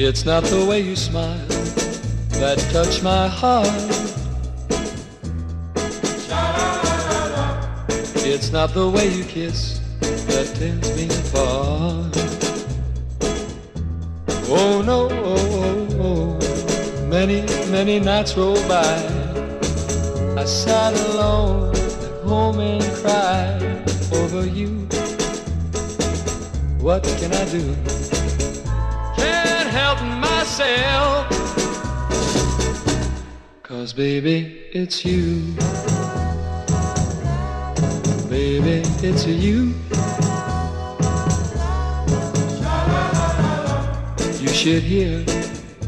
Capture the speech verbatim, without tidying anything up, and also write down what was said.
It's not the way you smile that touch my heart. It's not the way you kiss that tears me apart. Oh no, oh, oh, oh. Many, many nights roll by. I sat alone at home and cried over you. What can I do? Can't help myself. 'Cause baby, it's you. Baby, it's you. You should hear